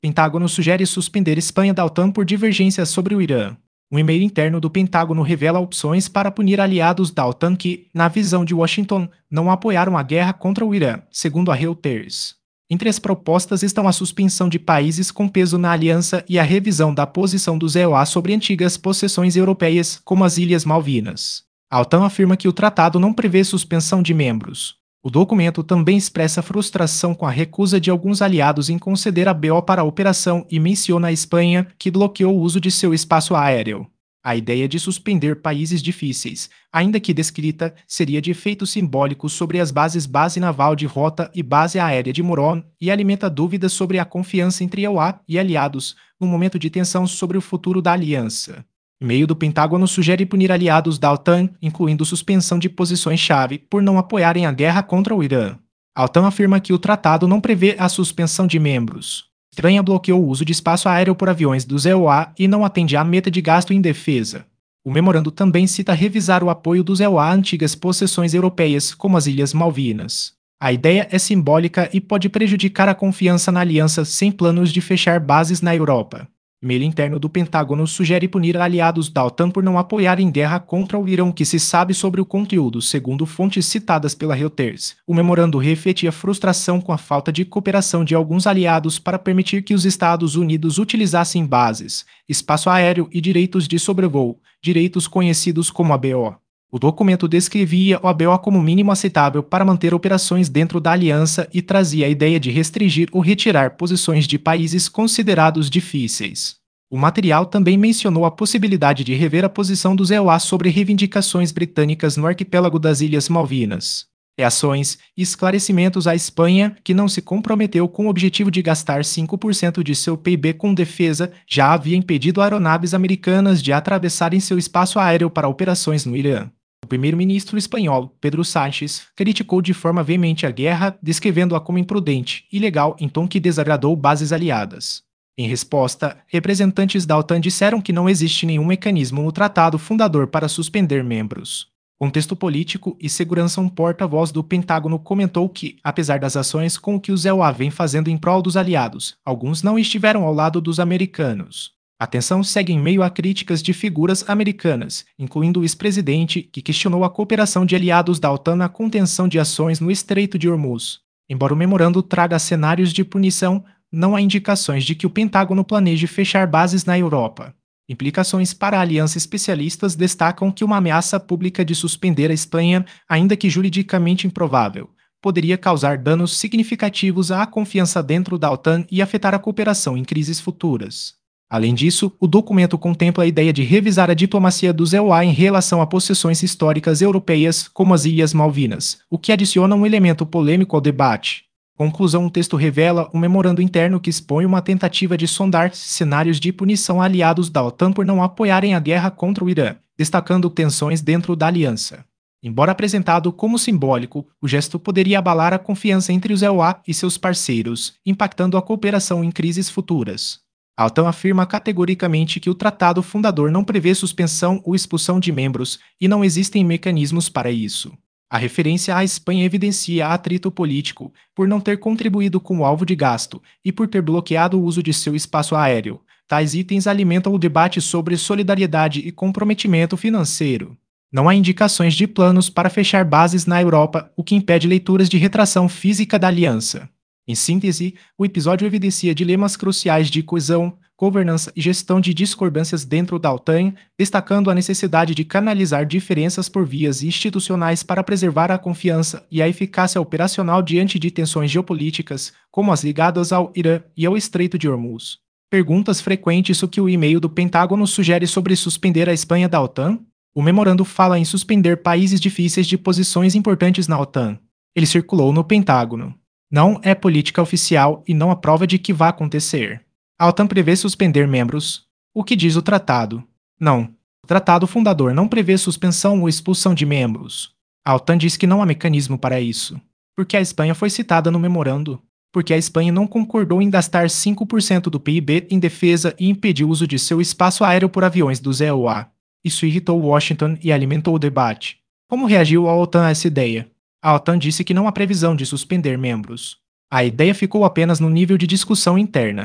Pentágono sugere suspender Espanha da OTAN por divergências sobre o Irã. Um e-mail interno do Pentágono revela opções para punir aliados da OTAN que, na visão de Washington, não apoiaram a guerra contra o Irã, segundo a Reuters. Entre as propostas estão a suspensão de países com peso na aliança e a revisão da posição dos EUA sobre antigas possessões europeias, como as Ilhas Malvinas. A OTAN afirma que o tratado não prevê suspensão de membros. O documento também expressa frustração com a recusa de alguns aliados em conceder a BO para a operação e menciona a Espanha, que bloqueou o uso de seu espaço aéreo. A ideia de suspender países difíceis, ainda que descrita, seria de efeito simbólico sobre as bases Base Naval de Rota e Base Aérea de Moron e alimenta dúvidas sobre a confiança entre EUA e aliados, no momento de tensão sobre o futuro da aliança. O e-mail do Pentágono sugere punir aliados da OTAN, incluindo suspensão de posições-chave, por não apoiarem a guerra contra o Irã. A OTAN afirma que o tratado não prevê a suspensão de membros. A Espanha bloqueou o uso de espaço aéreo por aviões dos EUA e não atende à meta de gasto em defesa. O memorando também cita revisar o apoio dos EUA a antigas possessões europeias, como as Ilhas Malvinas. A ideia é simbólica e pode prejudicar a confiança na aliança sem planos de fechar bases na Europa. E-mail interno do Pentágono sugere punir aliados da OTAN por não apoiarem guerra contra o Irã, que se sabe sobre o conteúdo, segundo fontes citadas pela Reuters. O memorando refletia frustração com a falta de cooperação de alguns aliados para permitir que os Estados Unidos utilizassem bases, espaço aéreo e direitos de sobrevoo, direitos conhecidos como ABO. O documento descrevia o ABO como mínimo aceitável para manter operações dentro da aliança e trazia a ideia de restringir ou retirar posições de países considerados difíceis. O material também mencionou a possibilidade de rever a posição dos EUA sobre reivindicações britânicas no arquipélago das Ilhas Malvinas. Reações e esclarecimentos à Espanha, que não se comprometeu com o objetivo de gastar 5% de seu PIB com defesa, já havia impedido aeronaves americanas de atravessarem seu espaço aéreo para operações no Irã. O primeiro-ministro espanhol, Pedro Sánchez, criticou de forma veemente a guerra, descrevendo-a como imprudente e ilegal em tom que desagradou bases aliadas. Em resposta, representantes da OTAN disseram que não existe nenhum mecanismo no tratado fundador para suspender membros. Contexto político e segurança. Um porta-voz do Pentágono comentou que, apesar das ações com o que os EUA vem fazendo em prol dos aliados, alguns não estiveram ao lado dos americanos. A tensão segue em meio a críticas de figuras americanas, incluindo o ex-presidente, que questionou a cooperação de aliados da OTAN na contenção de ações no Estreito de Hormuz. Embora o memorando traga cenários de punição, não há indicações de que o Pentágono planeje fechar bases na Europa. Implicações para a aliança. Especialistas destacam que uma ameaça pública de suspender a Espanha, ainda que juridicamente improvável, poderia causar danos significativos à confiança dentro da OTAN e afetar a cooperação em crises futuras. Além disso, o documento contempla a ideia de revisar a diplomacia dos EUA em relação a possessões históricas europeias, como as Ilhas Malvinas, o que adiciona um elemento polêmico ao debate. Conclusão. O texto revela um memorando interno que expõe uma tentativa de sondar cenários de punição a aliados da OTAN por não apoiarem a guerra contra o Irã, destacando tensões dentro da aliança. Embora apresentado como simbólico, o gesto poderia abalar a confiança entre os EUA e seus parceiros, impactando a cooperação em crises futuras. A OTAN afirma categoricamente que o tratado fundador não prevê suspensão ou expulsão de membros e não existem mecanismos para isso. A referência à Espanha evidencia atrito político, por não ter contribuído com o alvo de gasto e por ter bloqueado o uso de seu espaço aéreo. Tais itens alimentam o debate sobre solidariedade e comprometimento financeiro. Não há indicações de planos para fechar bases na Europa, o que impede leituras de retração física da aliança. Em síntese, o episódio evidencia dilemas cruciais de coesão, governança e gestão de discordâncias dentro da OTAN, destacando a necessidade de canalizar diferenças por vias institucionais para preservar a confiança e a eficácia operacional diante de tensões geopolíticas, como as ligadas ao Irã e ao Estreito de Hormuz. Perguntas frequentes. O que o e-mail do Pentágono sugere sobre suspender a Espanha da OTAN? O memorando fala em suspender países difíceis de posições importantes na OTAN. Ele circulou no Pentágono. Não é política oficial e não há prova de que vá acontecer. A OTAN prevê suspender membros. O que diz o tratado? Não. O tratado fundador não prevê suspensão ou expulsão de membros. A OTAN diz que não há mecanismo para isso. Porque a Espanha foi citada no memorando. Porque a Espanha não concordou em gastar 5% do PIB em defesa e impediu o uso de seu espaço aéreo por aviões dos EUA. Isso irritou Washington e alimentou o debate. Como reagiu a OTAN a essa ideia? A OTAN disse que não há previsão de suspender membros. A ideia ficou apenas no nível de discussão interna.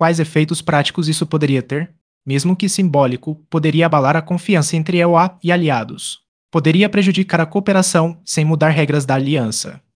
Quais efeitos práticos isso poderia ter? Mesmo que simbólico, poderia abalar a confiança entre EUA e aliados. Poderia prejudicar a cooperação sem mudar regras da aliança.